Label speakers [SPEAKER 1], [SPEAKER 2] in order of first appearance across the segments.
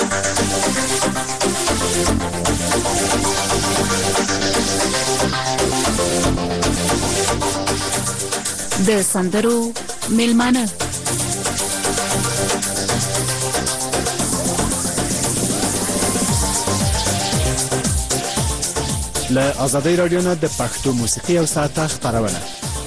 [SPEAKER 1] د سندرو میلمانه
[SPEAKER 2] له آزادۍ رادیو نه د پښتو موسیقي او ساعته خپرونه.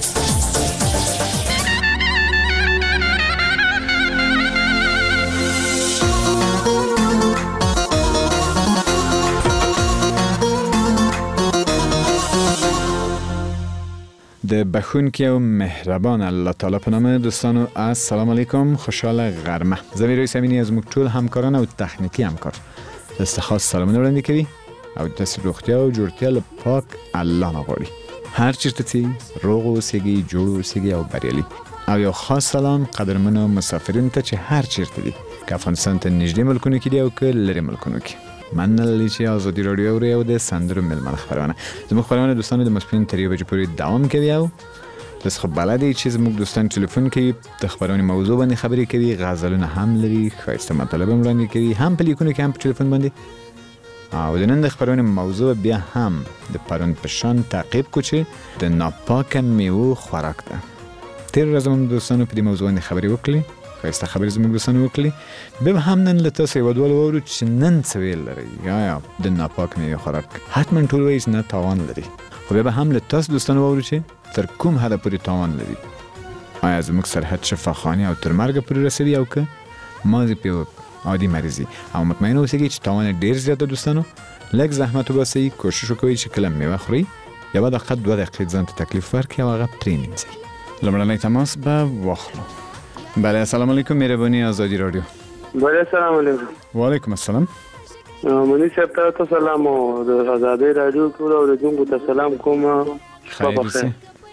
[SPEAKER 2] د بخونکی او مهربان الله تعالی په نام دوستانو السلام علیکم، خوشحال غرمه. زمیر رئیس امینی از موږ ټول همکاران او تخنیکی همکار استخاص سلامونه وړاندې کوي او د روغتیا او جوړتیا له پاک الله نه غواړي هر چیرته چې روغ اوسئ، جوړ اوسئ او بریالي. او یو خاص سلام قدرمنو مسافرینو ته چې هر چیرته دي، که افغانستان ته نږدې ملکونو کې دي او که لرې ملکونو کې. مننه چې آزادی رادیو اوري او د سندرو میلمانه خبرونه. زموږ خبرونه دوستانو د ماسپښین تر 1 بجې پورې دوام کوي او تاسو خو بلدی چې زموږ دوستان ټلیفون کوي، د خبرونې موضوع باندې خبرې کوي، غزلونه هم لري، ښایسته مطالب هم وړاندې کوي، هم په لیکونو کې هم په ټلیفون باندې. او د نن د خبرونې موضوع بیا هم د پرون په شان تعقیب کو چې د ناپاکه میوو خوراک ده. تیر ورځ هم دوستانو په دې موضوع باندې خبرې وکړې، ښایسته خبرې زموږ دوستانو وکړې. بیا هم نن له تاسو یو ډول واورو چې نن څه ویل لري یا د ناپاک میوې خوراک حتما ټول وایي نه تاوان لري، خو بیا هم له تاسو دوستانو واورو چې تر کوم حده پورې تاوان لري. آیا زموږ سرحد شفاخاني او تر مرګ پورې رسوي او که مازې پې عادي مریضي. او مطمئن اوسئ چې تاوان ډیر زیاته دوستانو. لږ زحمت وباسئ، کوشش وکړئ چې کله میوه خورئ یوه دقیقه 2 دقیقې ځان ته تکلیف ورکړئ او هغه پرېمینځئ. لومړنی تماس به واخلو. بله، السلام علیکم، مهرباني آزادی رادیو.
[SPEAKER 3] بله، السلام علیکم.
[SPEAKER 2] وعلیکم السلام.
[SPEAKER 3] منی صاحب ته سلام او د آزادی رادیو ټول اوریدونکو ته سلام کوم.
[SPEAKER 2] خیر اوسئ.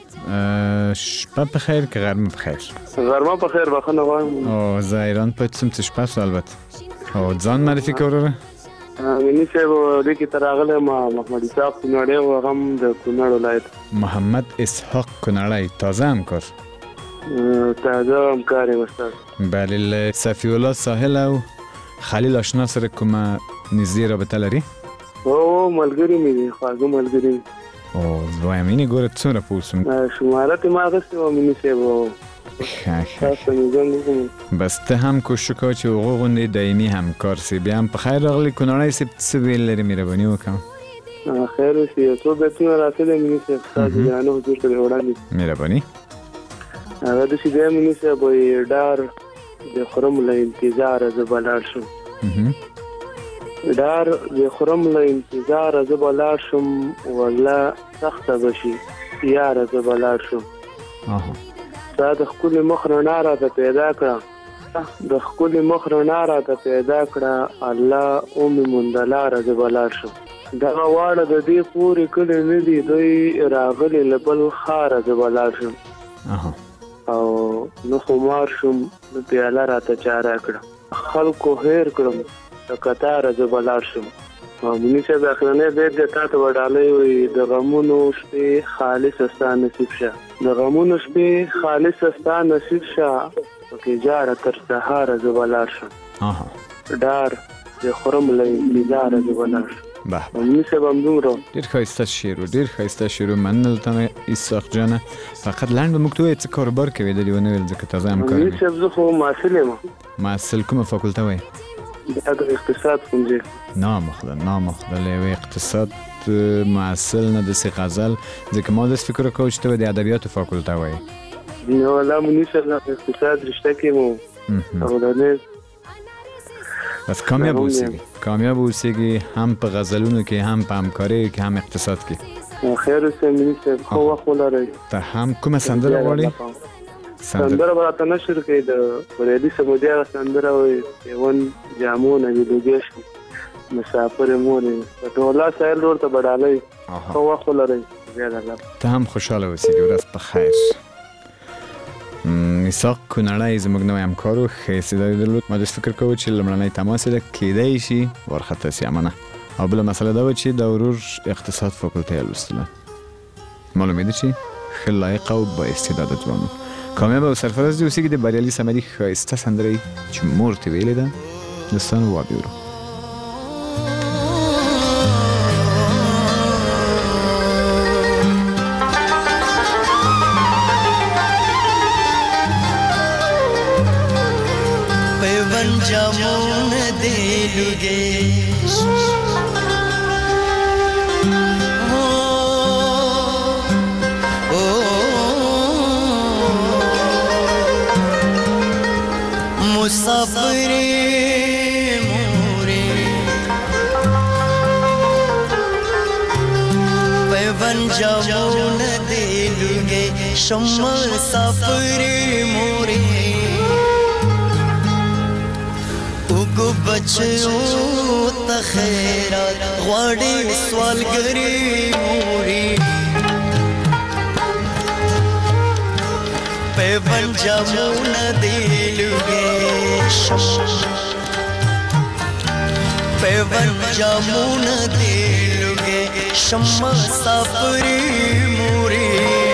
[SPEAKER 2] شپه بخیر که غرمه بخیر؟
[SPEAKER 3] غرمه بخیر، بخنه غواړم.
[SPEAKER 2] او زه ایران پاتې شوم څه شپه شوه البته. او ځان معرفي کړه وروره.
[SPEAKER 3] منی صاحب دې کې تر راغلی محمد اسحاق کونړی او هغه هم د کونړ ولایت.
[SPEAKER 2] محمد اسحاق کونړی، تازه همکار.
[SPEAKER 3] تازه همکار یم استاد. بله،
[SPEAKER 2] له صفی الله ساحل او خلیل آشنا سره کومه نږدې رابطه لري؟
[SPEAKER 3] او ملګري مې دي، خواږه ملګري.
[SPEAKER 2] او دویم اینې ګوره څومره پوه شوم.
[SPEAKER 3] شمارت یې ما اخیستې وه مني صاحب.
[SPEAKER 2] بس ته هم کوشش وکړه چې هغو غوندې دایمي همکار سي. بیا هم په خیر راغلی کونړی صاحب، څه ویل لري مهرباني وکړه.
[SPEAKER 3] خیر اوسې، یو څو بیتونه راتللی مني صاحب ستا د جانو حضور ته وړاندې.
[SPEAKER 2] مهرباني.
[SPEAKER 3] هغه داسې دی مني صاحب، وایي ډار د خورم له انتظاره زه به لاړ شم. ډار د خورم له انتظاره زه به لاړ شم، والله سخته به شي یاره زه به لاړ شم. ستا د ښکلي مخ رڼا راته پیدا کړه، د ښکلي مخ رڼا راته پیدا کړه، الله ومې موندلاره زه به لاړ شم. دغه واړه د دې پورې کلي نه دي، دوی راغلي له بل ښاره زه به لاړ شم. او نه خمار شم، نه پیاله راته چا راکړه، خلکو هیر کړم د قطاره زه به لاړ شم. مني صاحب اخرنی بیت دی تا ته به ډالۍ وایي د غمونو شپې خالصه ستا نصیب شه، د غمونو شپې خالصه ستا نصیب شه، پکې جاره تر سهاره زه به لاړ شم. ډار د خورم له انتظاره زه به لاړ شم. مني صاحب همدومره.
[SPEAKER 2] ډېر ښایسته شعر و، ډېر ښایسته شعر و. مننه له اسحاق جانه. فقط لنډ به موږ ته ووایې څه کاروبار کوې؟ دلې ونه ویل ځکه تازه همکار
[SPEAKER 3] مني صاحب زه خو محصل یم.
[SPEAKER 2] محصل کومه فاکولته وایې؟
[SPEAKER 3] دا د اقتصاد ښوونځی.
[SPEAKER 2] نامخده له یوې اقتصاد محصل نه داسې غزل، ځکه ما داسې فکر وکړو چې ته به د ادبیاتو فاکولته وایې.
[SPEAKER 3] نه والله مني صاحب اقتصاد رشته کې مو اولنې.
[SPEAKER 2] بس کامیاب اوسېږي هم په غزلونو کې، هم په همکارۍ کې، هم اقتصاد کې.
[SPEAKER 3] خیر اوسې مني صاحب، ښه وخت ولرئ.
[SPEAKER 2] ته هم کومه سندره غواړې؟
[SPEAKER 3] سندره به راته نشر کوي د فریدي سمودي هغه سندره وایي پیون جامو نه دې لوګې شي مسافر مورې په ټوله سایل روډ ته به ډالۍ. ښه وخت ولرئ.
[SPEAKER 2] ته هم خوشحاله اوسېږي. ورځ په خیر. اسحاق کونړی زموږ نوی همکار و، ښه استعداد یې درلود. ما داسې فکر کوو چې لومړنی تماس یې ده، کیدای شي وارخطا سي امنه. او بله مسله دا وه چې د ورور اقتصاد فاکولته یې لوستله. معلومې ده چې ښه لایق او با استعداده ځوان و. کامیاب او سرفراز دې اوسېږي. د بریالي صمدي ښایسته سندره چې مور ته ویلې ده دوستانو وابیورو.
[SPEAKER 4] لوگش مسافر موری پیون جامون دیلوگه شما مسافر موری اوگو بچو تخیرات غواړي سوالګری موری پیون جامون دیلوگه پیون جامون دیلوگه شما سافری موری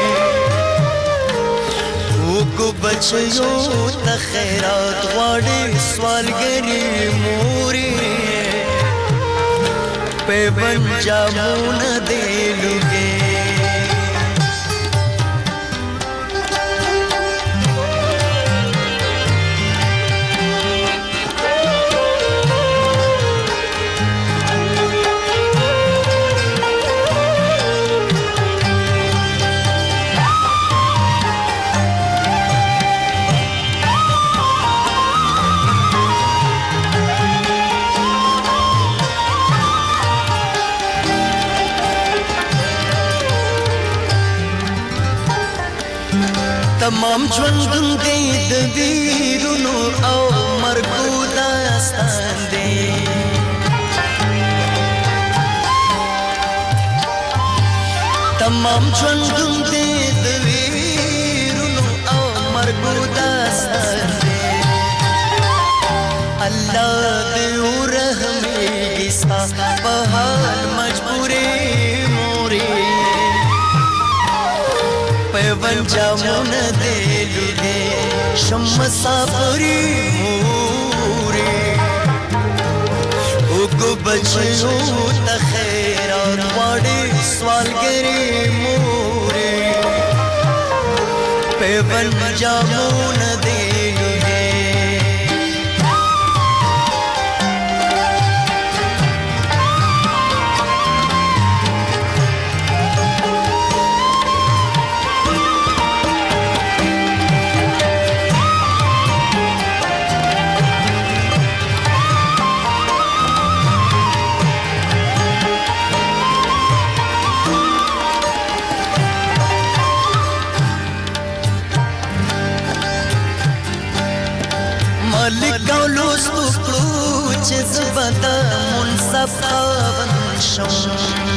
[SPEAKER 4] اوگو بچیو تخیرات غواړي سوالګری موری پیون جامون دیلوگه تمام ژوندون دی د ویرونو او مرګو داستان دی تمام ژوندون دی د ویرونو او مرګو داستان دی الله دې ورحمېږي ستا په حال مجبورې مورې پیون جامون دیلوگه شم مسافری موری اوگو بچیو تخیرات غواړي سوالګری موری پیون جامون دیلوگه لګاولو ستوکړو چې زبدا منصف خاون شم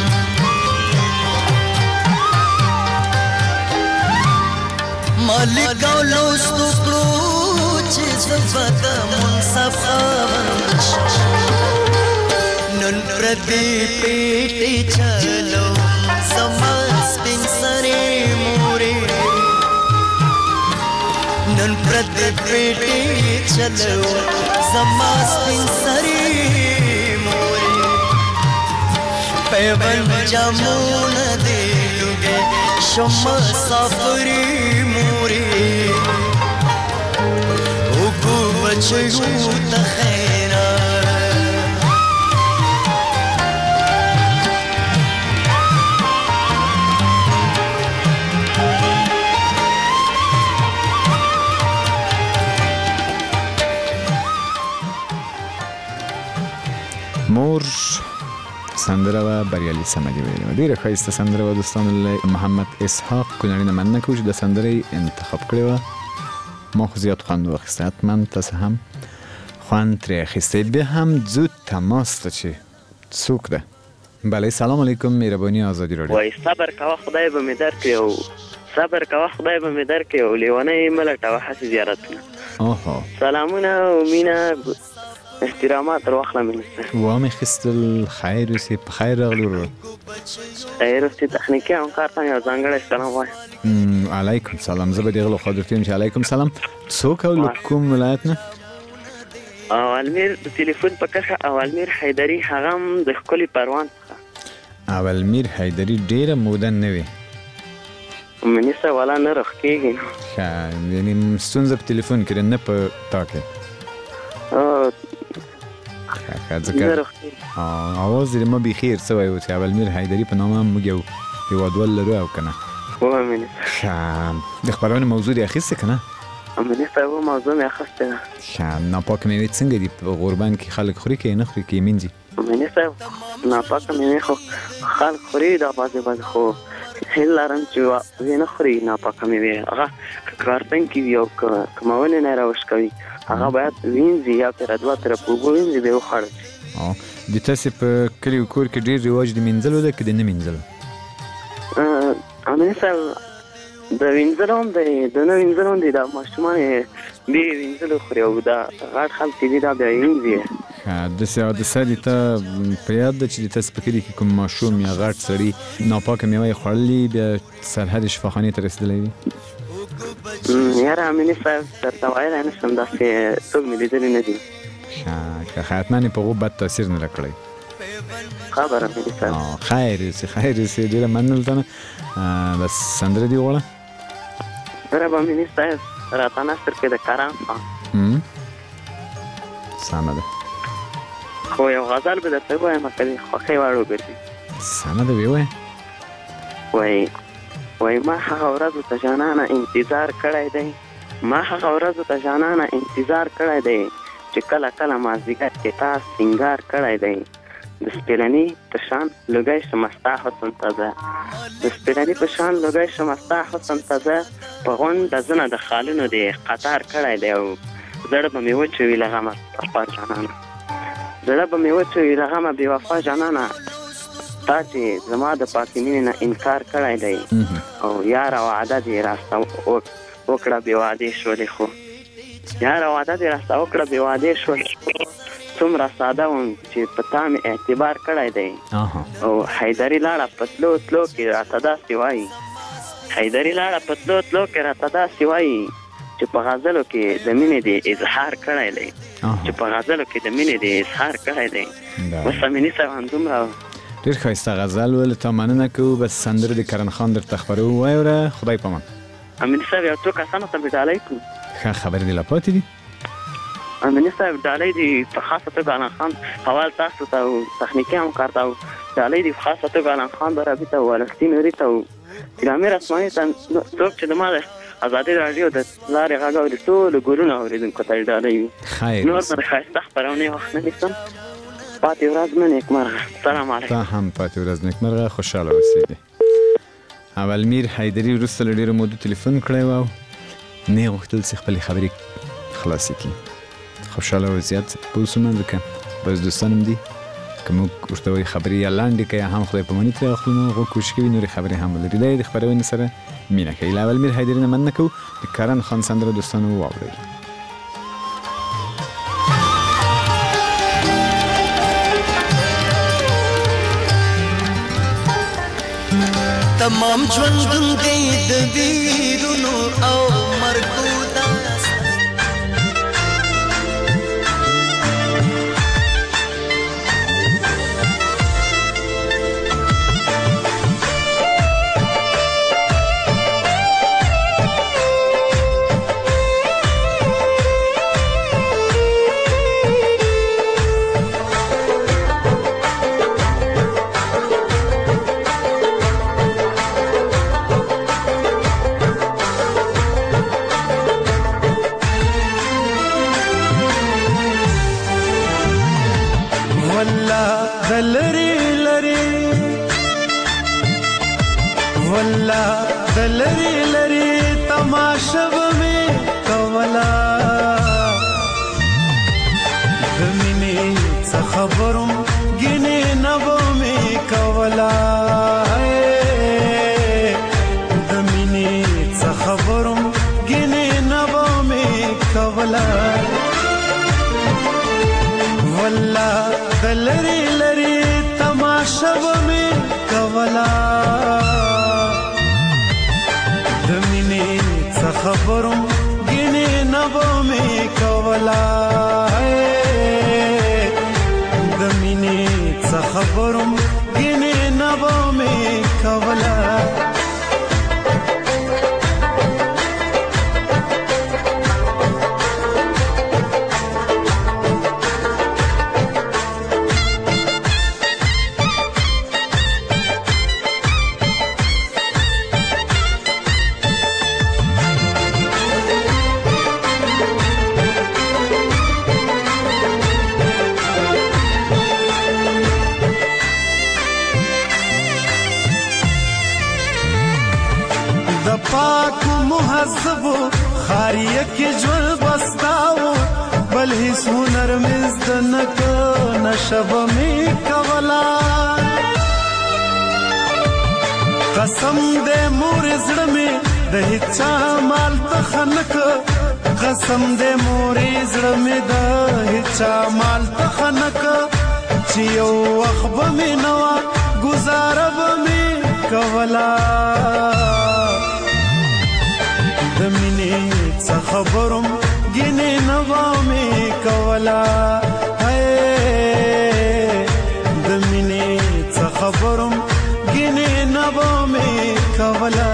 [SPEAKER 4] لګاولو ستوکړو چې زبدا منصف خاون شم نن پردي پیټي چلو زما سپین سره موري نن پردي پیټي چلو زما سپین سری موری پیون جامون دیلوگه شما سافری موری اوگو بچیو تخیرا
[SPEAKER 2] مور سندره و بریالی صمدی ویلیم ډیره ښایسته سندره و دوستان. محمد اسحاق کونړي نه مننه کوم چې د سندرې انتخاب کړې وه. ما خو زیات خوند واخیسته، حتما تاسو هم خوند ترې اخیستی. بیا هم زود تماس ته چې څوک ده. بله سلام علیکم، مهرباني آزادی رادیو.
[SPEAKER 3] وای صبر کوه خدای به مې درکړي او صبر کوه خدای به مې درکړي او لیونۍ مه لټوه هسې زیارتونه.
[SPEAKER 2] آها
[SPEAKER 3] سلامونه او مینه احترامات در واخله منسته
[SPEAKER 2] وامې خیستل. خیر اوسې، په خیر راغلو ورور.
[SPEAKER 3] خیر اوسې. تخنیکي همکار ته یو ځانګړی سلام وایم.
[SPEAKER 2] علیکم سلام. زه به دې غلو خوا درته وایم چې علیکم سلام. څوک او له کوم ولایت نه؟
[SPEAKER 3] اولمیر د تلیفون په کرښه اولمیر حیدري، هغه هم د ښکلي پروان څخه.
[SPEAKER 2] اولمیر حیدري ډېره موده نه وي
[SPEAKER 3] منیسه والا نه رخ کېږي نو
[SPEAKER 2] ښه، یعنې ستونزه په تلیفون کې نه په تا کې. ځکه اواز دې ما بخیر سوی و چې اولمیر حیدري په نامه موږ یو هېوادوال لرو او که نه د خپرونې موضوع دې اخیستې که نه
[SPEAKER 3] امیني صاحب موضوع مې اخیستې ده
[SPEAKER 2] ناپاکه میوې څنګه دي په غوربند کې خلک خوري که یې نه خوري که یې مینځي
[SPEAKER 3] امیني صاحب ناپاکه میوې خو خلک خوري دا بعضې خو هیله لرم چې ویې نه خوري ناپاکه میوې هغه که کارتن کې وي او که مونې نه راوش کوي هغه باید وینځي یا پرې دوه طرف اوبه وینځي بیا وخوړل شي
[SPEAKER 2] د تاسې په کلي او کور کې ډېر رواج د مینځلو ده که د نه مینځلو
[SPEAKER 3] امیني صاحب د وینځلو هم دی د نه وینځلو هم دی دا ماشومان یې بیا یې وینځلو خوري او دا غټ خلک چې دي دا بیا یې وینځي
[SPEAKER 2] داسې حادثه دې ته په یاد ده چې د تاسې په کلي کې کوم ماشوم یا غټ سړي ناپاکه میوه یې خوړلي بیا سرحد شفاخانې ته رسېدلی وي
[SPEAKER 3] یاره امیني صاحب درته ویلی نه شم داسې څوک مې لیدلي نه دي
[SPEAKER 2] که حتما یې په هغو بد تاثیر نه کړی
[SPEAKER 3] خبر امیني صاحب
[SPEAKER 2] خیر اوسې ډېره مننه له بس سندره دې وغواړه
[SPEAKER 3] رب امیني صاحب راته نثر کې د کرم
[SPEAKER 2] سمه ده
[SPEAKER 3] خو یو غزل به درته ووایم که د خوښۍ وړ وګرځي
[SPEAKER 2] سمه ده ویې
[SPEAKER 3] وایي ما هغه ورځو ته جانانه انتظار کړی دی ما هغه ورځو ته جانانه انتظار کړی دی چې کله کله مازدیګر کې تا سینګار کړی دی د سپېلني په شان لوګی شم ستا حسن ته زه د سپېلني په شان لوګی شم ستا حسن ته زه په غونډه زنه د خالونو دې قطار کړی دی او زړه به مې وچوي له غمه بېوفا جانانه زړه به مې وچوي له غمه بېوفا جانانه تا چې زما د پاکې مینې نه انکار کړی دی او یاره وعده دې راسته وکړه بې وعدې شولې خو یاره وعده دې راسته وکړه بې وعدې شولې څومره ساده وم چې په تا مې اعتبار کړی دی او حیدري لاړه په تلو تلو کې راته داسې وایي حیدري لاړه په تلو تلو کې راته داسې وایي چې په غزلو کې د مینې دې اظهار کړی دی چې په غزلو کې د مینې دې اظهار کړی دی بس امیني صاحب همدومره
[SPEAKER 2] ډېر ښایسته غزل ول تا مننه کوو بس سندره د کرن خان درته خپرو وایوره خدای پامان
[SPEAKER 3] امیني صاحب یو څو کسانو ته به ډالۍ کړو
[SPEAKER 2] ښه خبرې دې لا پاتې دي
[SPEAKER 3] امیني صاحب ډالۍ دي په خاصه توګه علم خان حوال تاسو ته او تخنیکي همکار ته ډالۍ دي په خاصه توګه علم خان برابي ته او الستین نوري ته او امیر اسماني ته څوک چې د ما د ازادي راډیو د لارې غږ اوري ټولو ګلونه اورېدونکو ته ډالۍ وي نور به د ښایسته خپرونې وخت نه نیسم پاتې ورځ مې نیکمرغه سلام علیکم
[SPEAKER 2] تا هم پاتې ورځ نیکمرغه خوشحاله اوسېږي اولمیر حیدري وروسته له ډېرو مودو تلیفون کړی و او نه یې غوښتل چې خپلې خبرې خلاصې کړي خوشحاله او زیات پوسونه ځکه بس دوستان هم دي که موږ ورته وایي خبرې یا لنډې که یا هم خدای پاماني ترې اخلو نو هغوی کوشش کوي نورې خبرې هم ولري دا یې د خپرونې سره مینه کوي له اولمیر حیدري نه مننه کوو د کرن خان سندره دوستانو واورئ
[SPEAKER 4] تمام ژوندون دی د ویرونو او مرګو داستان
[SPEAKER 5] لری لری تماشا به کولا د مینې څه خبروم ګینه نبو می کولا د مینې څه خبروم ګینه نبو می کولا والله د لری لری تماشا به کولا خبروم ګینه نبو می کولا د مینې څه خبروم ګینه نبو می کولا کې ژوند بستاو بل هیڅ هنر مې زده نه کړ نشه به مې کوله قسم دې مورې زړه مې د هیچا مال ته ښه نه کړ قسم دې مورې زړه مې د هیچا مال ته ښه نه کړ چې یو وخت به مې نه وه ګزاره به مې کوله د مینې څه خبرم ګینې نه به مې کوله د مینې څه خبرم ګینې نه به مې کوله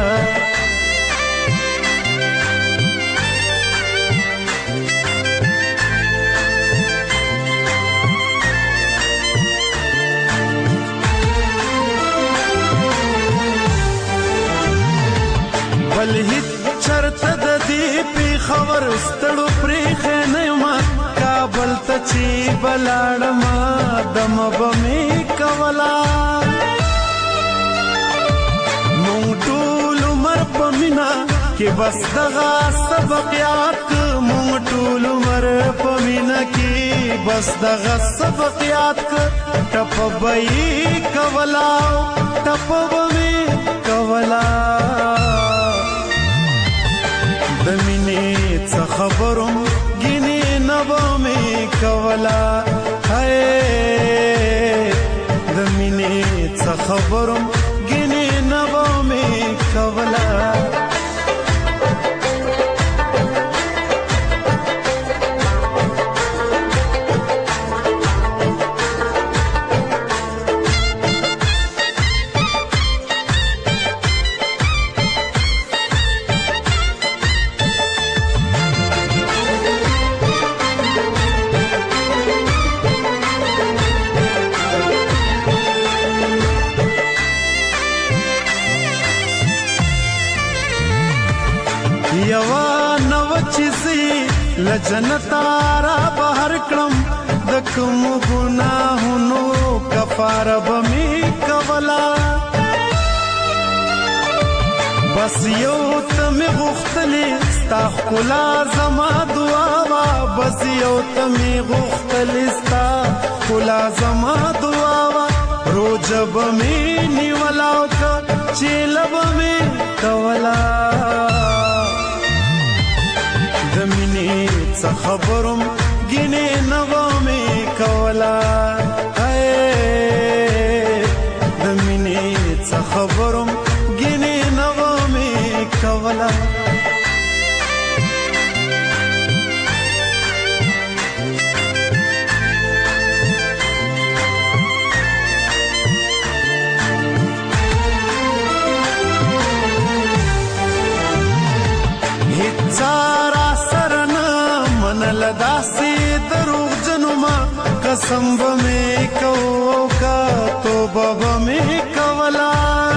[SPEAKER 5] بل هیڅ چرته د دې پېښور ستړو پرېښی نه یمه کابل ته چې به لاړمه دمه به مې کوله مونږ ټول عمر په مینه کې بس دغه سبق یاد که مونږ ټول عمر په مینه کې بس دغه سبق یاد که ټپه به یې کوله ټپه به مې کوله د مینې څه خبرم ګینې نه به مې کوله د مینې څه خبرم ګینې نه به مې کوله یوا نو چیزی لجنتا را بهر کړم د کوم ګناهونو کفاره به مې کوله بس یو ته مې غوښتلې ستا ښکلا زما دعا وه بس یو ته مې غوښتلې ستا ښکلا زما دعا وه روژه به مې نیوله او که چیله به مې کوله د مینې څه خبرم ګینې نه به مې کوله د مینې څه خبرم ګینې نه به مې کوله داسې دروغجنو ما قسم به مې کوو که توبه به مې کوله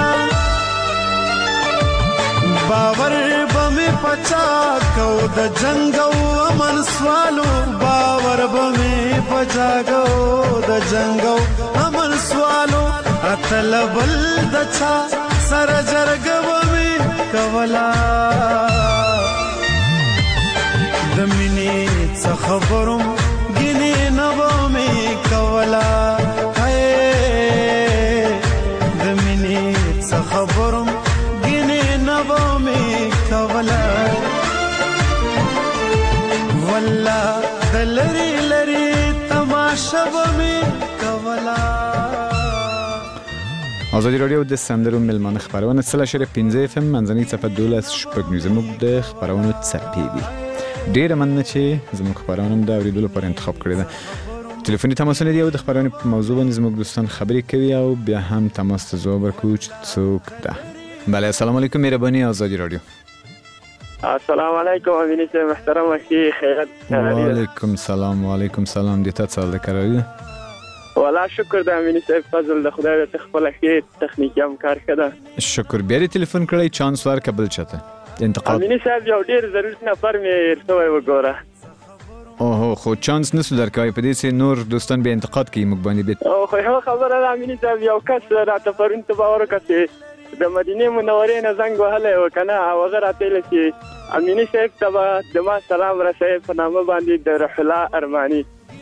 [SPEAKER 5] باور به مې پچا کو د جنګ او امن سوالو باور به مې پچا کو د جنګ او امن سوالو اتل بل د چا سره جرګ به مې کوله د مینې څه خبرم ګینې نه به مې کوله د مینې څه خبرم ګینې نه به مې کوله والله د لرې لرې تماشه به مې کوله
[SPEAKER 2] آزادی رادیو د سندرو ملمان خبرونه 3.15 FM منځنۍ صفحه 12 زموږ د خبرونو څپې دي ډیره مننه چې زموږ خبرونه د اوریدلو لپاره انتخاب کړی ده ټلیفوني تماسونه دی او د خبرونو په موضوع باندې زموږ دوستان خبرې کوي او بیا هم تماس ته ځواب ورکوي چې څوک ده بله السلام علیکم مهرباني آزادی رادیو
[SPEAKER 3] السلام علیکم امینی صاحب محترم اخی خیرت
[SPEAKER 2] وعلیکم سلام وعلیکم سلام دیتا څه ده کراوی
[SPEAKER 3] والا شکر د امینی صاحب فضل د خدای د خپل اخی تخنیکی هم کار کړه
[SPEAKER 2] شکر بیا ټلیفون کړی چانس ورکبل چته انتقاد
[SPEAKER 3] امینی صاحب یو ډیر ضروري نفر مې ارتوي وګوره
[SPEAKER 2] اوه خو چانس نسو درکوي په دې سي نور دوستان به انتقاد کوي مګ باندې بیت
[SPEAKER 3] او خو خبره ده امینی صاحب یو کس راته پرون ته باور وکړي د مدینه منورې نه زنګ وهلی و که نه او هغه راته ویل چې امیني صاحب ته به د ما سلام رسوي په نامه باندې د روح الله ارماني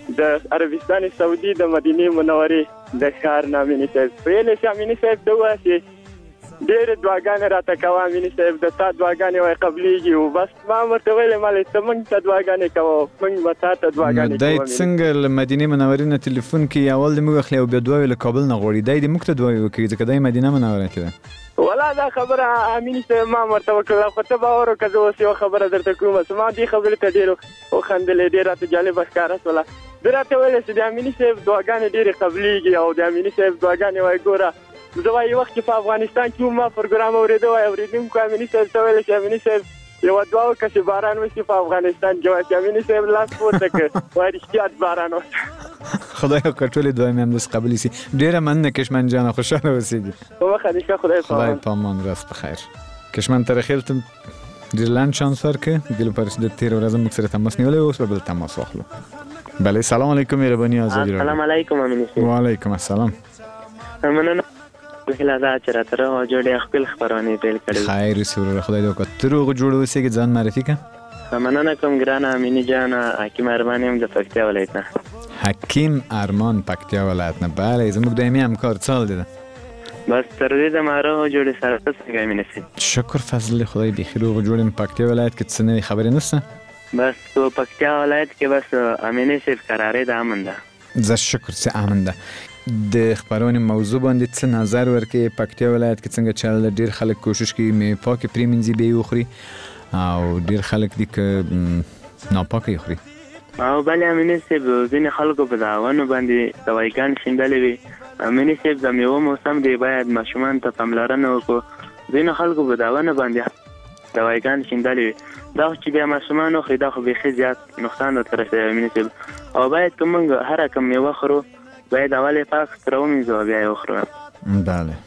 [SPEAKER 3] د عربستان سعودي د مدینه منورې د ښار نه امیني صاحب ویلی چې امیني صاحب ته ووایه چې ډېرې دعاګانې راته کوه امیني صاحب د تا دعاګانې وایي قبلېږي او بس ما ورته ویلې مالې ته موږ ته دعاګانې کوه موږ به تا ته دعاګانې کوو.
[SPEAKER 2] دی څنګه له مدینې منورې نه تلیفون کوي اول د موږ اخلي او بیا دعاوې له کابل نه غواړي دی د موږ ته دعاوې وکړي ځکه دی مدینه منوره کې ده.
[SPEAKER 3] ولا دا خبره امیني صاحب ما ورته وکړله خو ته باور وکړه زه اوس یوه خبره درته کوم ما دې خبرې ته ډېر وخندلې ډېر راته جالبه ښکاره شوله. ده راته ویلې چې د امیني صاحب دعاګانې ډېرې قبلېږي او د امیني صاحب دعاګانې وایي ګوره زه وایي وخت چې په افغانستان کې ما پروګرام اورېده وایي اورېدونکو امیني صاحب ته ویلې چې امیني صاحب یوه دعا وکړه چې باران وشي په افغانستان کې وایي چې امیني صاحب لاس پورته کړ وایي رښتیا باران وشي.
[SPEAKER 2] خدای وکړه ټولې دعاوې مې همداسې قبلې شي. ډېره مننه کشمن جانه خوشحاله اوسېږي.
[SPEAKER 3] په مخه دې ښه
[SPEAKER 2] خدای پامان راست بخیر. کشمن ته رخیل ته ډېر لنډ چانس ورکړه ګیلو پرې چې د تېره ورځ موږ سره تماس نیولی اوس به بل تماس واخلو. بله سلام علیکم مهرباني ازادي راډیو.
[SPEAKER 3] السلام علیکم امیني صاحب.
[SPEAKER 2] وعلیکم السلام.
[SPEAKER 3] مننه هیله ده چې راته روغ او جوړې خپل خپرونې پیل کړې.
[SPEAKER 2] خیر اوسې وروره خدای دې وکړه ته روغ جوړ اوسېږې ځان معرفي کړه.
[SPEAKER 3] مننه کوم ګرانه امیني جانه حکیم ارمان یم د پکتیا ولایت نه.
[SPEAKER 2] حکیم ارمان پکتیا ولایت نه بله زموږ دایمي همکار څه حال دی ده؟
[SPEAKER 3] بس تر دې دمه روغ او جوړې سره ته څنګه امیني صاحب؟
[SPEAKER 2] شکر فضل خدای بیخي روغ جوړ یم. پکتیا ولایت کې څه نوې خبرې نشته؟
[SPEAKER 3] بس تو پکتیا ولایت کې بس امیني صاحب قرارې د امن ده.
[SPEAKER 2] زه شکر چې امن ده. د خبرونې موضوع باندې څه نظر ورکړې؟ پکتیا ولایت کې څنګه چل ډېر خلک کوشش کوي مې پاکې پرېمنځي بیا یې وخوري او ډېر خلک دي که ناپاکه یې خوري.
[SPEAKER 3] او بلې امیني صاحب ځینې خلکو په دعوانو باندې دوايګانې شیندلې وي. امیني صاحب د میوو موسم دی باید ماشومانو ته پاملرنه وکړو. ځینې خلکو په دعوانو باندې دوايګانې شیندلې وي دا خو چې بیا ماشومان وخوري دا خو بیخي زیات نقصان ورته رسوي امیني صاحب. او باید که موږ هره کوم میوه خورو باید اول یې پاک سره ومینځو او بیا یې وخورو.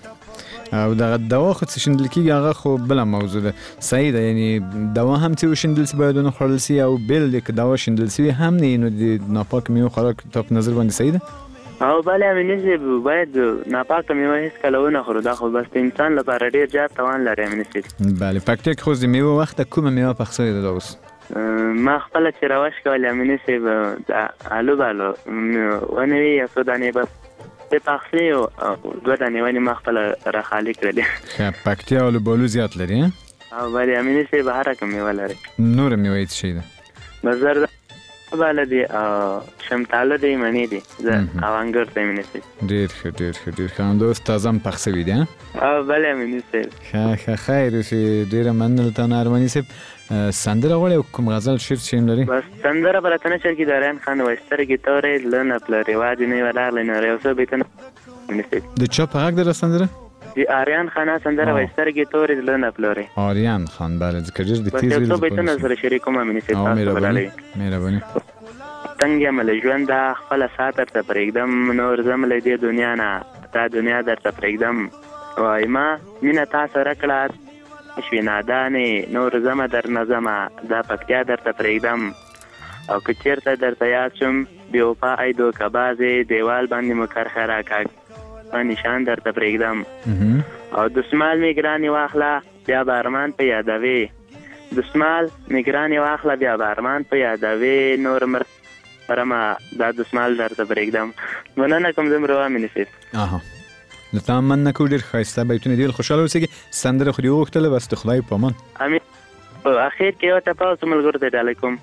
[SPEAKER 2] بله او دغه دوا خو چې شیندل کېږي هغه خو بله موضوع ده صحیح ده یعنې دوا هم چې وشیندل سي باید ونه خوړل سي او بل دی که دوا شیندل سوي هم نه نو د ناپاک میوه خوراک تا په نظر باندې صحیح ده.
[SPEAKER 3] او بله امیني صاحب باید ناپاکه میوه هېڅکله ونه خورو دا خو بس د انسان لپاره ډېر زیات تاوان لري امیني صاحب.
[SPEAKER 2] بله پکتیا کې خو د میوه وخته کومه میوه پخ سوې ده دا اوس؟
[SPEAKER 3] ما خپله چې روش کولې امیني صاحب د الو بالو ونې وي یا څو دانې بس د پخ سوې او 2 دانې ونې ما خپله راخالي کړلې.
[SPEAKER 2] ښه پکتیا الو بالو زیات لري
[SPEAKER 3] او بلې امیني صاحب هره کوم میوه لري.
[SPEAKER 2] نوره میوه یې څه شی ده؟
[SPEAKER 3] بس زرده باله دی او شمتاله دی مڼې دي او انګور دی امیني صاحب.
[SPEAKER 2] ډېر ښه ډېر ښه ډېر ښه همدا اوس تازه هم پخ سوي دي
[SPEAKER 3] او بلې امیني صاحب.
[SPEAKER 2] ښه خیر اوسې ډېره مننه له تا نه ارماني صاحب. سندره غواړې او کوم غزل شعر چې هم لري؟
[SPEAKER 3] بس سندره به راته نه چل کې د آریان خان وایي سترګې تورې زړه نه پلرې وادي نه یې ولاړلی نورې یو څه بیتونه امیني صاحب.
[SPEAKER 2] د چا په غږ ده دا سندره؟
[SPEAKER 3] د آریان خان سندره وایي سترګې تورې زړه نه پلرې.
[SPEAKER 2] آریان خان بله ځکه ډېر د
[SPEAKER 3] بس
[SPEAKER 2] تیز
[SPEAKER 3] یو څو بیتونه سره شریکوم امیني صاحب تاسو بللی.
[SPEAKER 2] مهرباني.
[SPEAKER 3] تنګ یم له ژونده خپله ساه درته پرېږدم نور ځم له دې دنیا نه دا دنیا درته پرېږدم وایي ما مینه تا سره کړه شوې نادانې نور ځمه در نه ځمه دا پکتیا درته پرېږدم او که چېرته درته یاد شم بې وفا ای دوکهبازې دیوال باندې مو کرښه راکاږ نشان درته پرېږدم او دسمال مې ګرانې واخله بیا به ارمان په یادوې دسمال مې ګرانې واخله بیا به ارمان په یادوې نور مرمه دا دسمال درته پرېږدم. مننه کوم دومره امیني صاحب.
[SPEAKER 2] د تا مننه کوو ډېر ښایسته بیتونه دي خوشحاله اوسېږي. سندره خو دې وغوښتله بس د خدای په امان.
[SPEAKER 3] امین. په اخر کې یو تپاوس ملګرو ته ډالۍ کوم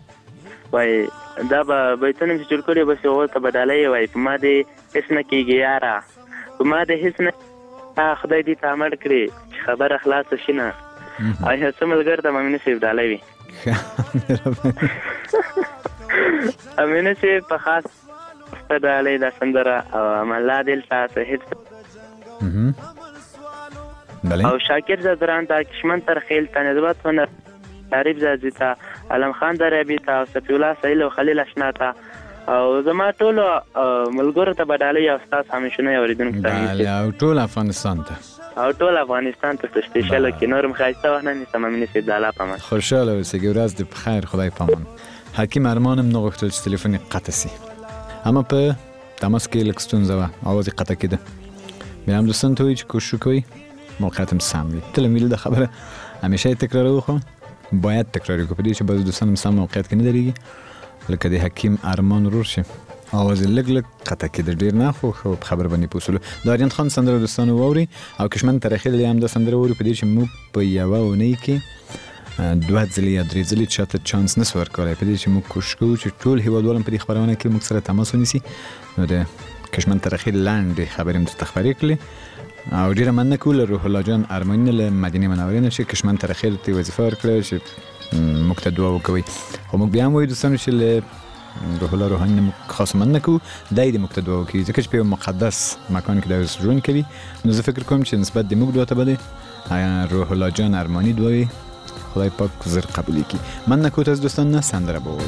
[SPEAKER 3] وایي دا به بیتونه چې جوړ کړي بس هغو ته به ډالۍ وایي په ما دې هېڅ نه کېږي یاره په ما دې هېڅ نه خدای دې ته امر کړي چې خبره خلاصه شي نه او یو څه ملګرو ته امیني صاحب ډالۍ وي. امیني صاحب په خاص ستا ډالۍ دا سندره او ملا دل تاسو هېڅ او شاکر زدران تا کشمن تر خیل تا نسبت هنر تعریف زادی تا علم خان دریابی تا او صفی الله سهیل و خلیل اشنا تا او زما ټولو ملګرو ته به ډالۍ او ستاسو همیشنی اورېدونکو ته
[SPEAKER 2] بله او ټول افغانستان ته
[SPEAKER 3] او ټول افغانستان ته سپیشل کې نور هم ښایسته وخت نه نیسم امیني صاحب د الله په امان.
[SPEAKER 2] خوشحاله اوسېږي ورځ دې په خیر خدای په امان. حکیم ارمان هم نه غوښتل چې تلیفون یې قطع سي اما په تماس کې لږ ستونزه وه اواز یې قطع کېده. بیا هم دوستانو ته وایي چې کوشش وکوئ موقعیتم سم وي تل میل د خبره همیشه تکرارو خو باید تکراری کو پدې چې بعض دوستان سم موقعیت کې نه درېږي لکه د حکیم ارمان ورور شه اواز لګ لګ قطع کې د ډیر نه خو خبر باندې پوسلو داریان خان سندره دوستان ووري او کشمن تاریخي هم د سندره ووري پدې چې موږ په یو ونی کې دوه ځلې یا درې ځلې چاته چانس نه ورکړای پدې چې موږ کوشش کوو چې ټول هیوادوالم په دې خبرونه کې موږ سره تماس ونیسي نو د کشمن تاریخي لاندې خبرې مت تخبرې کړې او ډیره مننه کوله روح الله جان ارمانی له مدینه منوره نه چې کشمن تاریخي ته وظیفه ورکړه چې موږ ته دعا وکوي خو موږ بیا هم وایو دوستانو چې له روح الله روحانی خاص مننه کوو دای دې موږ ته دعا وکړي ځکه چې په مقدس مکان کې د ژوند کوي نو زه فکر کوم چې نسبت د موږ دعا ته بده روح الله جان ارمانی دوی خدای پاک زر قبولی کی مننه کوم از دوستان نه سندره بوورو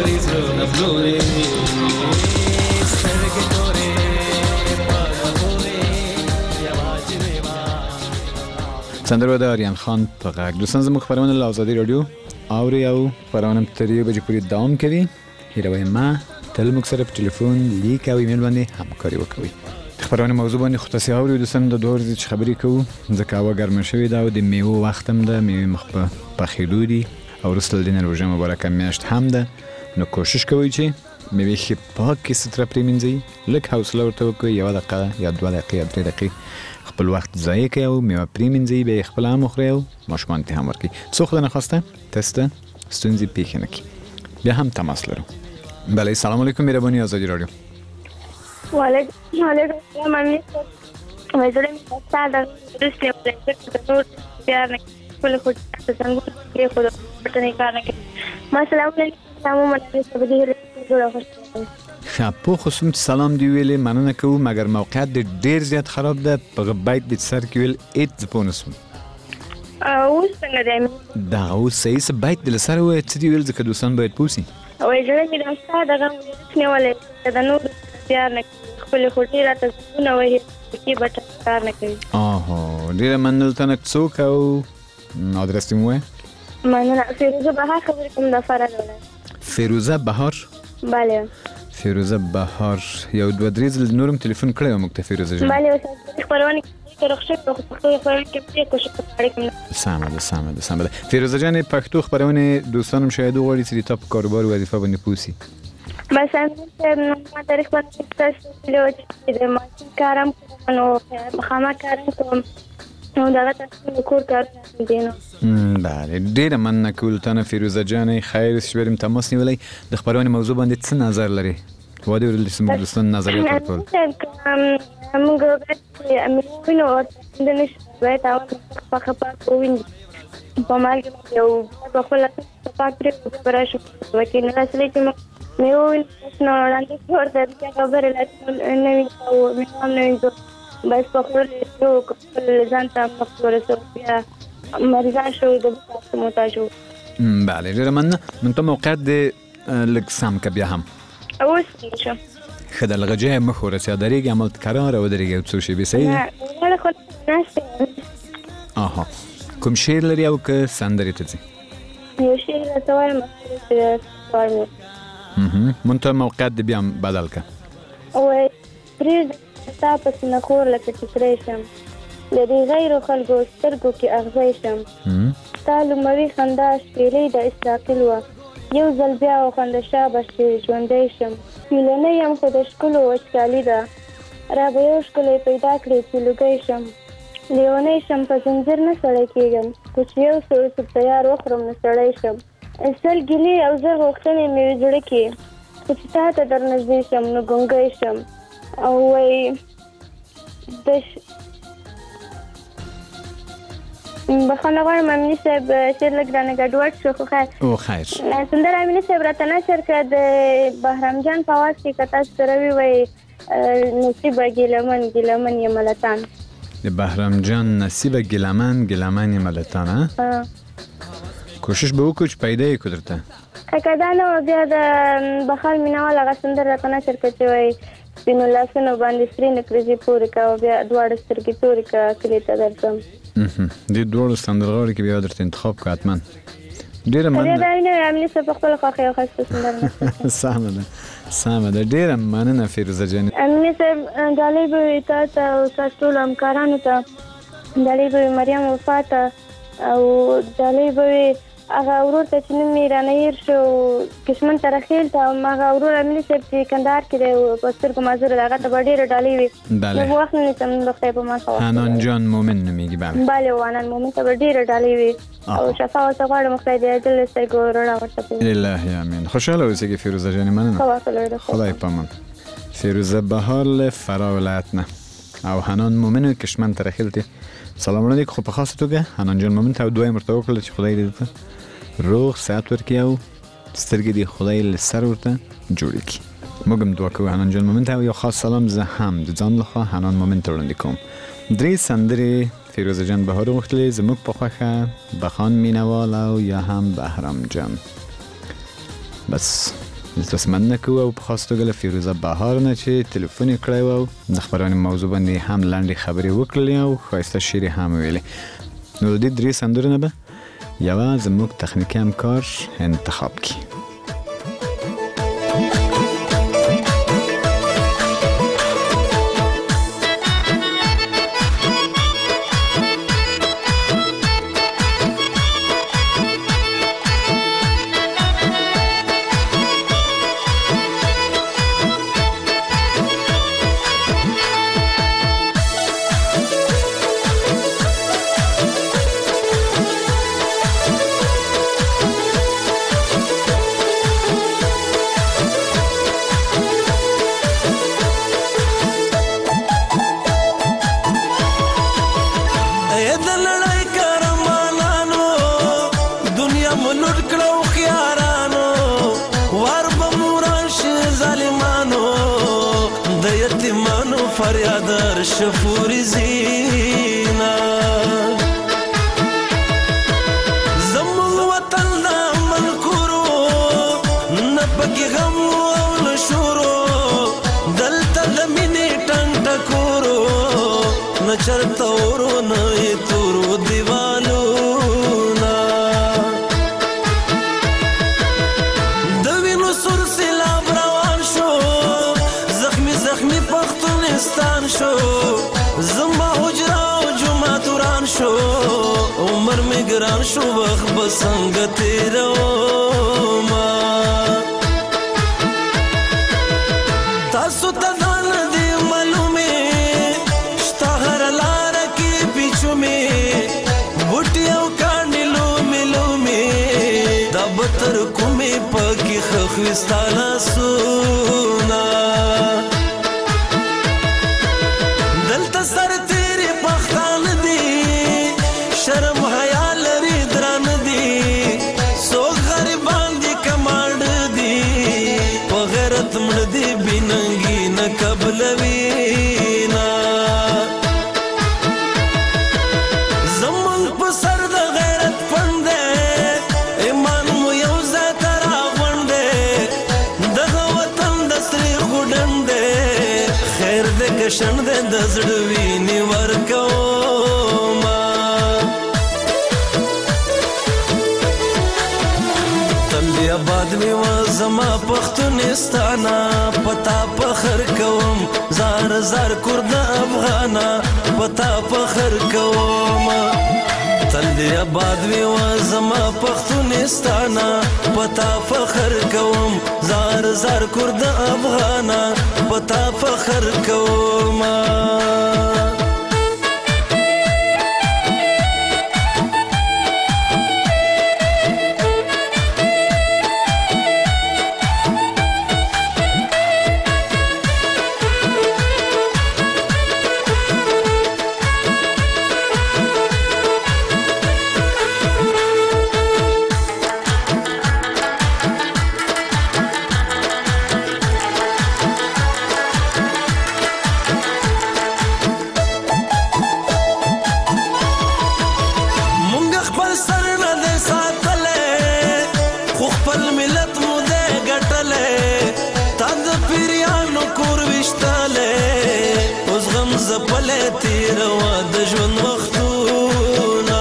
[SPEAKER 6] واوري زړونه بلوري سترګې تورې
[SPEAKER 2] سندره د آریان خان په غږ. دوستان زموږ خبرونه له آزادي رادیو اوري او خبرونه تر یو بجې پورې دوام کوي. هیروي ما تل موږ سره په ټلیفون لیک او ایمیل باندې همکاري وکوي. خبرونه موضوع باندې خصوصي اوري. دوستان د دوه ورځې خبرې کوو ځکه هوا ګرمه شوې ده او د میوو وخت هم ده. میوې مخ په پخېدو دي او وروسته د روژه مبارکه میاشت هم ده. نو کوشش کوئ چې میوې ښې پاکې ستره پرېمینځئ. لږ حوصله ورته وکړئ، 1 دقیقه یا 2 دقیقې یا 3 دقیقې خپل وخت ضایع کړئ او میوه پرېمینځئ، بیا یې خپله هم وخورئ او ماشومانو ته هم ورکړئ. څو خدای نخواسته تاسو ستونزې پیښې نه کړي. بیا هم تماس لرو. بله، سلام علیکم. مهرباني آزادي رادیو.
[SPEAKER 7] وعلیکم السلام. امین وزیر استاد درسته ولې پیار نه کول خو څنګه کې خود پټ نه کار نه کوي. ما سلام علیکم مته سبدي جوړه خوشاله.
[SPEAKER 2] خپو خصوم سلام دی ویلې مننه کوم، مګر موقعیت ډیر زیات خراب ده. په بیت د سر کې ویل ایت بونسم
[SPEAKER 7] اوس څنګه دی
[SPEAKER 2] دا اوس صحیح څه بیت د سر وې څه دی ویل ځکه دوستان باید پوسی
[SPEAKER 7] او یې مې د استاد هغه نه ولې دا نور پیار نه خپل خورتي راته نه وایي چې بټ کار نه کوي.
[SPEAKER 2] ډیر مننه تنه څوک او ادرس دې مو
[SPEAKER 7] مننه. فیروزه بهار خبرې کوم د فرار ولای.
[SPEAKER 2] فیروزه بهار؟
[SPEAKER 7] بله
[SPEAKER 2] فیروزه بهار. یو 2-3 ځل نورم ټلیفون کړی و موږ ته فیروزه جان.
[SPEAKER 7] بله خبرونه ترخصه په پښتو خبرې کې په کوشش کوم.
[SPEAKER 2] سمه ده. فیروزه جان پښتو خبرونه دوستانم شاید وغواړي چې تاسو کاروبار وظیفه باندې پوسی.
[SPEAKER 7] بس ما تاریخ باندې تاسو له چې د ماشین کارم نو خامہ کارم کوم نو دا تاسو کور کار دینو.
[SPEAKER 2] بله، ډیره مننه کوم تاسو فیروزه جان. خیر شپرم تماس نیولای. د خبرونه موضوع باندې څه نظر لري؟ واده ورل سم دوستان نظریات ورکول.
[SPEAKER 7] موږ به نو د نشه تاو په خپل کوین په مال کې یو په خپل پاک پرې پراشو وکینه اصلي چې مې نو وړاندې ورته چې خبره نه وي او مې هم نه وي بس په خپل یو خپل ځان ته مخور سویا مریضان شو د تاسو متاجو.
[SPEAKER 2] بله، ډیره مننه. نن ته موقعیت د لږ سم که بیا هم
[SPEAKER 7] اوس نشم
[SPEAKER 2] ښه ده. لږه جای مخ ورسیا درېږي عمل کراره ودرېږي څو شېبې صحیح ده؟
[SPEAKER 7] نه خو نشته.
[SPEAKER 2] کوم شعر لري او که سندرې ته ځي؟
[SPEAKER 7] یو شعر راته وایم.
[SPEAKER 2] مونږ ته موقعیت د بیا بدل که
[SPEAKER 7] وایي پرېږده ستا پسې نه خور لکه ټیکری شم له دې غیرو خلکو سترګو کې اغزی شم. ستا لومړۍ خندا شپېلۍ د اسرافیل وه یو ځل بیا وخنده به چې ژوندی شم. پیلنۍ یم خو د ښکلو وچکالي ده را به یو ښکلی پیدا کړې چې لوګی شم. لیونی شم په زنځیر نه سړی کېږم خو چې یو څه اوسب تیار وخورم نو سړی شم. سل ګیلې او زر غوښتنې مې زړه کې خو چې تا ته در نږدې شم نو ګونګی شم. او وایي بخښنه غواړم امیني صاحب شعر لږ رانه ګډوډ شو خو خیر سندره امیني صاحب راته نشر کړه د بهرام جان په اواز کې که تاسو سره وي وایي نصیبه ګیلمن یم لتان.
[SPEAKER 2] د بهرام جان نصیبه ګیلمن یم لتان. کوشش به وکړو چې پیدا یې کړو درته.
[SPEAKER 7] که دا نه بیا د بخال مینهوال هغه سندره راته نشر کړه چې وایي سپینو لاسونو باندې سرې نکریزې پورې که او بیا دواړه سترګې تورې که کلي ته درځم.
[SPEAKER 2] دې دواړو سندرغاړو کې بیا درته انتخاب که حتما. ډېره مننه.
[SPEAKER 7] دا نه امیني صاحب په خپله خوښه یو ښایسته سندره
[SPEAKER 2] سمه ده. ډېره مننه فیروزه جانې.
[SPEAKER 7] امیني صاحب ډالۍ به وي تا ته او ستاسو ټولو همکارانو ته. ډالۍ به وي مریم وفا ته او ډالۍ به وي هغه ورور ته چې نوم یې رانه هېر شو کشمن ترخیل ته هغه ورور امیني صاحب چې کندهار کې دی په سترګو معذور دی هغه ته به ډېرې ډالۍ وي. نو وخت نه نیسم د خدای په مان
[SPEAKER 2] حنان جان مومن نومېږي.
[SPEAKER 7] بله حنان مومن ته به ډېرې ډالۍ وي او شفا ورته غواړم خدای د عدل سترګو رڼا ورته کوي.
[SPEAKER 2] الهي امین. خوشحاله اوسېږي فیروزه جانې. مننه. خدای پامان. فیروزه بهار له فرا ولایت نه او حنان مومن کشمن ترخیل ته سلام علیکم. خو په خاصه توګه حنان جان مومن ته دعای مرته وکړه چې خدای دې ته روغ صحت ورکړي او سترګې دې خدای له سر ورته جوړې کړي. موږ هم دعا کوو حنان جان مومن ته. یو خاص سلام زه هم د ځان لخوا حنان مومن ته وړاندې کوم. 3 سندرې فیروزه جان بهار غوښتلې زموږ په خوښه بخان مینوال او یا هم بهرام جان. بس تاسو مننه کوو او په خاص توګه له فیروزه بهار نه چې تلیفون یې کړی و او د خپرونې موضوع باندې هم لنډې خبرې وکړلې او ښایسته شعر یې هم ویلې. نو د دې 3 سندرو نه به یوه زموږ تخنیکي همکار انتخاب کړي.
[SPEAKER 4] فریادر شفوری زینا زمون وطن دا منکورو نپکی غم و نشورو دلتا دمینی ٹنگ ٹکورو نچرتورو نئی تورو دیوالو دوینو سر سیلاب روان شو زخمی پختونستان شو زما حجرا و جمعت وران شو عمر میں گران شو وقت بسنگ تیرو ما تاسو تدان دی معلومی شتا ہر لار کی پیچھو میں بوٹیو کانڈی لومی لومی دا بطر کمی پاکی خخوستانا سونا سر تیری پختان دی شرم حیا لري دران دی سو غریبان دی کمانڈ دی په غیرت مړ دی بیننګي نه قبلوینا زمون په سر د غیرت پند ایمان مو یو ځای تر غونډه دغه وطن د سری غډند خیر د کشن د زړوینی ورکوما تل آباد می و زما پښتونستانا پتا فخر کوم زار زار کرد افغانا پتا فخر کوم تل آباد می و زما پښتونستانا پتا فخر کوم زار زار کرد افغانا پتا فخر کوم زپلې تیروا د ژوند وختونه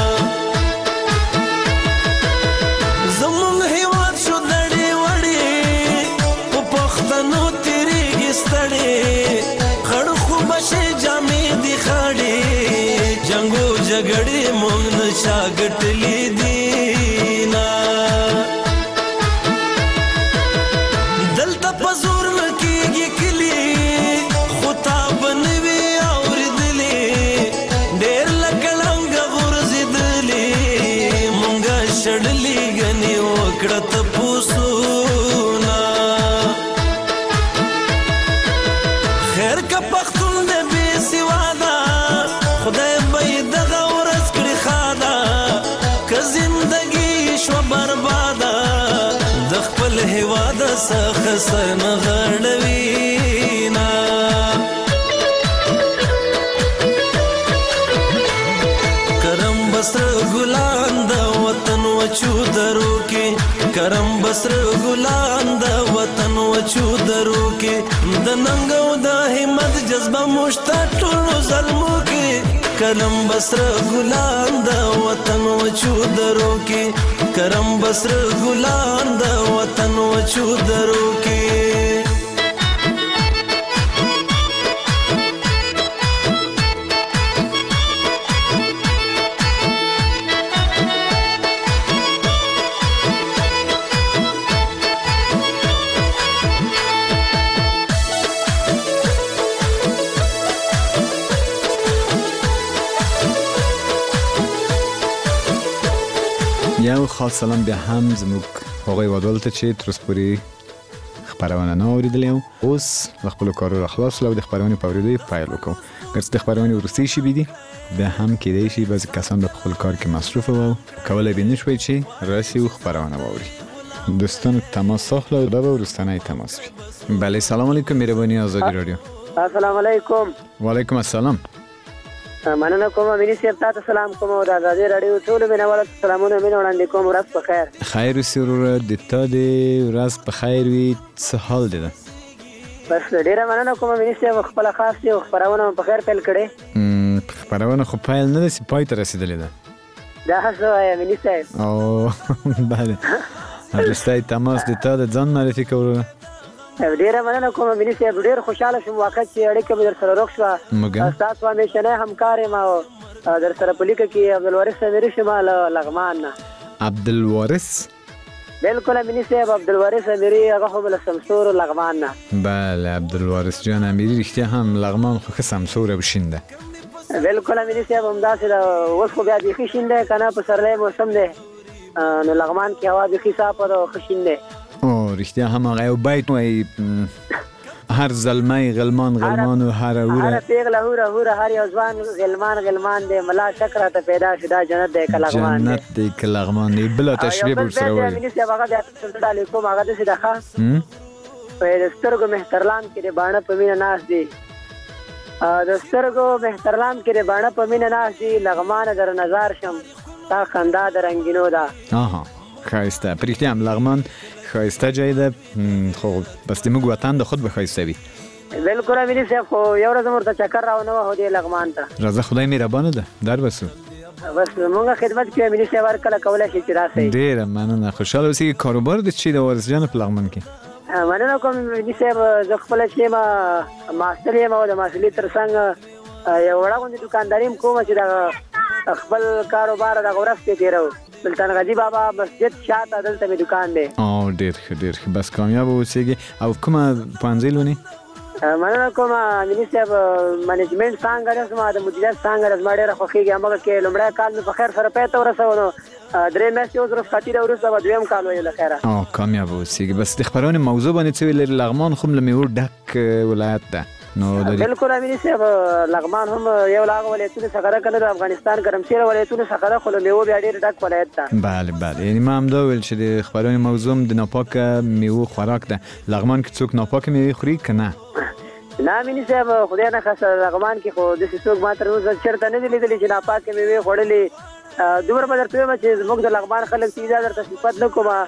[SPEAKER 4] زمونږ هیواد شو نړۍ وړي په پښتنو تیریږي ستړي خړ خو بشي جامې دي خاړي جنګو جګړې مونږ نه چا ګټلې دي نا دلته په زور نه کېږي کلي خو تا بنوي اورېدلې ډېر لکړنګ غورځېدلې مونږه شړلې ګنې وکړه تپوسونه خیر که پښتون دې بې سواده خدای به یې دغه ورځ کړي ښاده که زندګي شوه برباده د خپل هېواد څخه سر نه غړوي نه کرم بسر ګلان د وطن وچو درو کې کرم بسر ګلان د وچو درو کې د ننګ او د همت جذبه مشتا ټولو ظلمو کې کرم بسر ګلان د وطن وچو درو کې کرم بسر ګلان د وطن وچو درو کې
[SPEAKER 2] یو خاص سلام بیا هم زموږ هغوی وادول ته چې تر اوسه پورې خپرونه نه اورېدلې وو. اوس له خپلو کارو را خلاص شول او د خپرونې په اورېدو پیل وکړو. که څه د خپرونې وروستۍ شیبې دي بیا هم کیدای شي بعضې کسان به په خپل کار کې مصروفه وو کولی به نه شوی چې راسي و خپرونه واوري. دوستانو تماس اخلو دا به وروستنی تماس وي. بله سلام علیکم مهرباني آزادی رادیو.
[SPEAKER 3] السلام علیکم.
[SPEAKER 2] وعلیکم السلام.
[SPEAKER 3] مننه کوم امینی صاحب تاسو سلام کوم او د آزادی رادیو ټول مینوالو سلامونه مینه وړاندې کوم. ورځ په خیر.
[SPEAKER 2] خیر اوسې وروره د تا دې ورځ په خیر وي. څه حال دی ده؟
[SPEAKER 3] بس ډیره مننه کوم امینی صاحب خپله خاص دی او خپرونه په خیر پیل کړې.
[SPEAKER 2] خپرونه خو پیل نه ده چې پای ته رسېدلې ده.
[SPEAKER 3] دا څه وایي امینی صاحب؟
[SPEAKER 2] او بله وروستی تماس د تا د ځان معرفي که وروره.
[SPEAKER 3] ډیره مننه کوم امینی صاحب ډیر خوشحاله شوم واقع چې اړیکه مې در سره روغ شوه. ستاسو همیشنی همکار یم او در سره په لیکه کې عبدالوارث امیري شم له لغمان نه.
[SPEAKER 2] عبدالوارث؟
[SPEAKER 3] بلکل امینی صاحب عبدالوارث امیري هغه خو له سمسور لغمان نه.
[SPEAKER 2] بله عبدالوارث جان امیري رښتیا هم لغمان خو ښه سمسور او شین ده.
[SPEAKER 3] بلکل امینی صاحب همداسې ده. اوس خو بیا بیخي شین دی که نه په پسرلی موسم دی نو لغمان کې هوا بیخي صافه ده او ښه شین دی.
[SPEAKER 2] او رښتیا هم هغه یو بیت وایي هر زلمی غلمان غلمان و هر اوره
[SPEAKER 3] هر پیغله هوره هوره هر یو ځوان غلمان غلمان دی ملا شکره ته پیدا شو دا جنت دی که لغمان دی.
[SPEAKER 2] جنت دی که لغمان دی. بله تشریح به ورسره وایي.
[SPEAKER 3] امیني صاحب هغه بیا څه علیکم هغه داسې ده ښه په د سترګو مهترلام کې د باڼه په مینه ناست دی. د سترګو مهترلام کې د باڼه په مینه ناست دی لغمانه در نظر شم تا خندا د رنګینو ده.
[SPEAKER 2] آها ښایسته په رښتیا هم لغمان ښایسته ځای ده خو بس د موږ وطن د خود به ښایسته وي.
[SPEAKER 3] بلکل امیني صاحب خو یو ورځ ورته چکر راونه وهو دې لغمان ته.
[SPEAKER 2] راځه خدای مهربانه ده در بسو.
[SPEAKER 3] بس مونږ خدمت کوو امیني صاحب هر کله کولی شي چې راسئ.
[SPEAKER 2] ډېره مننه. خوشحاله اوسئ. کاروبار د چی د وارث جان په لغمان کې؟
[SPEAKER 3] مننه کوم امیني صاحب زه خپله چې یم محصل یم او د محصلي تر څنګ یو وړه غوندې دوکانداري هم کومه چې دغه خپل کاروبار دغه ورځ کې تېروو. سلطان غازي بابا مسجد شاته دلته مې دکان دی.
[SPEAKER 2] او ډېر ښه ډېر ښه. بس کامیاب اوسېږي. او کومه پوهنځۍ لولې؟
[SPEAKER 3] مننه کوم امیني صاحب منیجمنټ څانګه ده زما د مدیریت څانګه ده زما ډېره خوښېږي. همغه کې لومړی کال مې په خیر سره پای ته ورسوه نو 3 میاشتې اوس رخصتي ده وروسته به دویم کال ویل خیره.
[SPEAKER 2] او کامیاب اوسېږي. بس د خپرونې موضوع باندې څه ویل لري؟ لغمان خو له میوو ډک ولایت ده نو
[SPEAKER 3] بلکل امیني صاحب لغمان هم یو له هغه ولایتونو څخه ده که نه د افغانستان ګرمسیره ولایتونو څخه ده خو له میوو بیا ډېر ډک ولایت ده.
[SPEAKER 2] بله بله یعنې ما همدا ویل چې د خپرونې موضوع هم د ناپاکه میوو خوراک ده. لغمان کې څوک ناپاکه میوې خوري که نه؟
[SPEAKER 3] نه امیني صاحب خدای نه خاصه لغمان کې خو داسې څوک ما تر اوسه چېرته نه دي لیدلي چې ناپاکې میوې خوړلې. دومره به درته وایم چې زموږ د لغمان خلک چې دا درته صفت نه کومه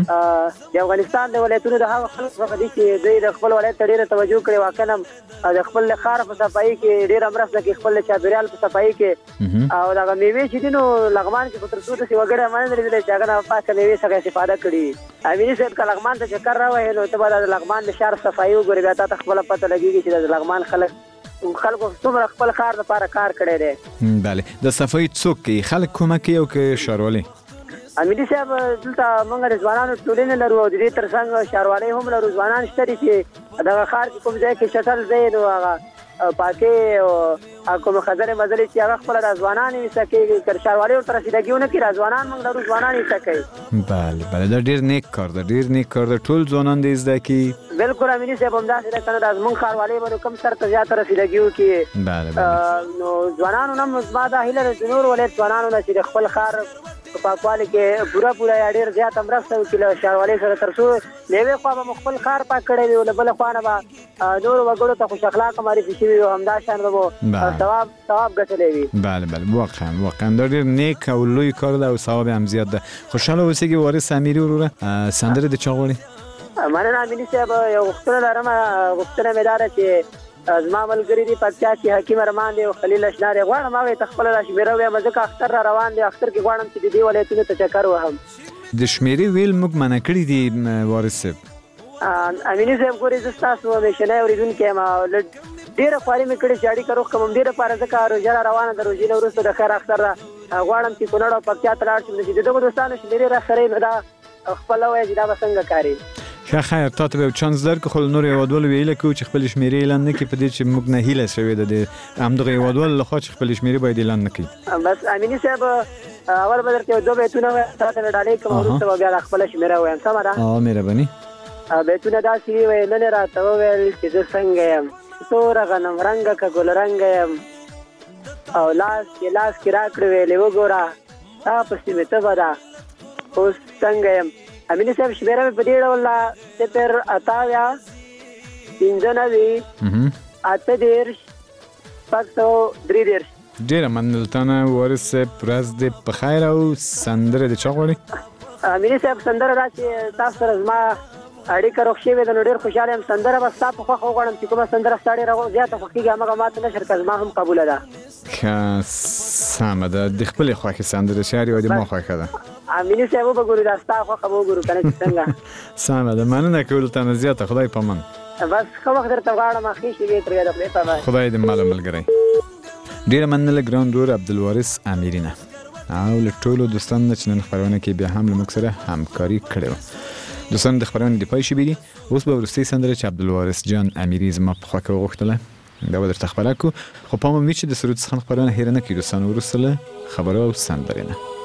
[SPEAKER 3] د افغانستان د ولایتونو د هغه خلک څخه دي چې دوی د خپل ولایت ته ډېره توجه کړې. واقعا د خپل ښار په صفایي کې ډېره مرسته کوي خپل چاپېریال په صفایي کې او دغه میوې چې دي نو لغمان کې خو تر څو داسې وګړی ما نه دي لیدلی چې هغه ناپاکه میوې څخه استفاده کړې وي. امیني صاحب که لغمان ته چکر راوهې نو ته به د لغمان د ښار صفایي وګورې بیا تا ته خپله پته لګېږي چې د لغمان خلکو څومره خپل ښار لپاره کار کړی دی.
[SPEAKER 2] بله د صفایي څوک کوي؟ خلک کومک کوي او که ښاروالۍ؟
[SPEAKER 3] امیني صاحب دلته موږ د ځوانانو ټولنې لرو او د دې تر څنګ ښاروالۍ هم لرو. ځوانان شته دي چې دغه ښار کې کوم ځای کې چټل ځای نو هغه پاکې او کوم خزرې مزلې چې هغه خپله د ځوانان یې ایسه کوي که ښاروالۍ ورته رسیدګي ونه کړي ځوانان موږ لرو ځوانان یې ایسه کوي.
[SPEAKER 2] بله بله دا ډېر نیک کار ده. ډېر نیک کار ده. ټول ځوانان دې زده کړي.
[SPEAKER 3] بلکل امیني صاحب همداسې ده که نه دا زموږ ښاروالۍ به نو کوم سر ته زیاته رسیدګي وکړي.
[SPEAKER 2] بله بله
[SPEAKER 3] نو ځوانانو نه هم زما دا هیله ده د نور ولایت ځوانانو نه چې د خپل ښار په پاکوالي کې پوره یا ډېر زیاته مرسته وکړي له ښاروالۍ سره تر څو له یوې خوا به مو خپل ښار پاک کړی وي او له بله خوا نه به نورو وګړو ته خوش اخلاقه معرفي شوي وي او همدا شان به مو ثواب ګټلی وي.
[SPEAKER 2] بله بله واقعا دا ډېر نیک او لوی کار ده او ثواب هم زیات ده. خوشحاله اوسېږي وارث امیري وروره. سندره د چا غواړې؟
[SPEAKER 6] مننه امیني صاحب یو غوښتنه لرم غوښتنه مې داره چې زما ملګري دي پکتیا کې حکیم ارمان دی او خلیل اشنار غواړم هغه ته خپل شمیره وایم ځکه اختر را روان دی اختر کې غواړم چې د دې ولایتونو ته چکر وهم
[SPEAKER 2] د شمیرې ویل موږ منع کړي دي وارث صاحب
[SPEAKER 6] امیني صاحب ګورې زه ستاسو همیشنی اورېدونکی یم ډېره خواري مې کړې چې اړیکه روغ کړم همدې لپاره ځکه روژه را روانه ده روژې نه وروسته د خیر اختر ده غواړم چې کونړ او پکتیا ته لاړ شم چې د دغو دوستانو شمیرې راخرئ نو دا خپله وایه چې دا به څنګه کاري
[SPEAKER 2] ښه خیر تا ته به یو چانس درکړو خو له نورو هېوادوالو به هیله کوو چې خپلې شمېرې اعلان نه کړي په دې چې موږ نه هیله شوې ده د همدغه هېوادوالو لخوا چې خپلې شمېرې باید اعلان نه کړي
[SPEAKER 6] بس امیني صاحب اول به درته یو دوه بیتونه وایم تا ته مې ډالۍ کوم وروسته به بیا خپله شمېره وایم سمه ده
[SPEAKER 2] مهرباني
[SPEAKER 6] بیتونه داسې وي نن یې راته وویل چې زه څنګه یم توره غنم رنګه که ګلرنګه یم او لاس کې راکړې ویلې وګوره تا پسې مې تبه ده اوس څنګه یم امیني صاحب شمیره مې په دې ډول ده صفر 88 95 8
[SPEAKER 2] ډېره مننه له تا نه وارث صاحب ورځ دې په خیر او سندره دې چا غواړي
[SPEAKER 6] امیني صاحب سندره دا چې تاسو سره زما اړیکه روغ شوې ده نو ډېر خوشحاله یم سندره به ستا په خوښه وغواړم چې کومه سندره ستا ډېره زیاته خوښېږي هماغه ما ته نشر که زما هم قبوله ده
[SPEAKER 2] ښه سمه ده د خپلې خوښې سندره شعر یوه د ما خوښه ده
[SPEAKER 6] امیني صاحب وبګورو دا ستا خوښه به وګورو که نه چې څنګه
[SPEAKER 2] سمه ده مننه کولو تا نه زیاته خدای پامان
[SPEAKER 6] بس ښه وخت درته غواړم ښې شېبې تر یاده خدای پامان
[SPEAKER 2] خدای دې ماله ملګری ډېره مننه له ګران ورور عبدالوارث امیري نه او له ټولو دوستانو نه چې نن خپرونه کې بیا هم له موږ سره همکاري کړې وه دوستانو د خپرونې د پای شوې دي اوس به وروستۍ سندره چې عبدالوارث جان امیري زما په خوا کې وغوښتله دا به درته خپره کړو خو پام مې وي چې د سرود څخه خپرونه هېره نه کړي دوستانو وروسته له خبرو او سندرې نه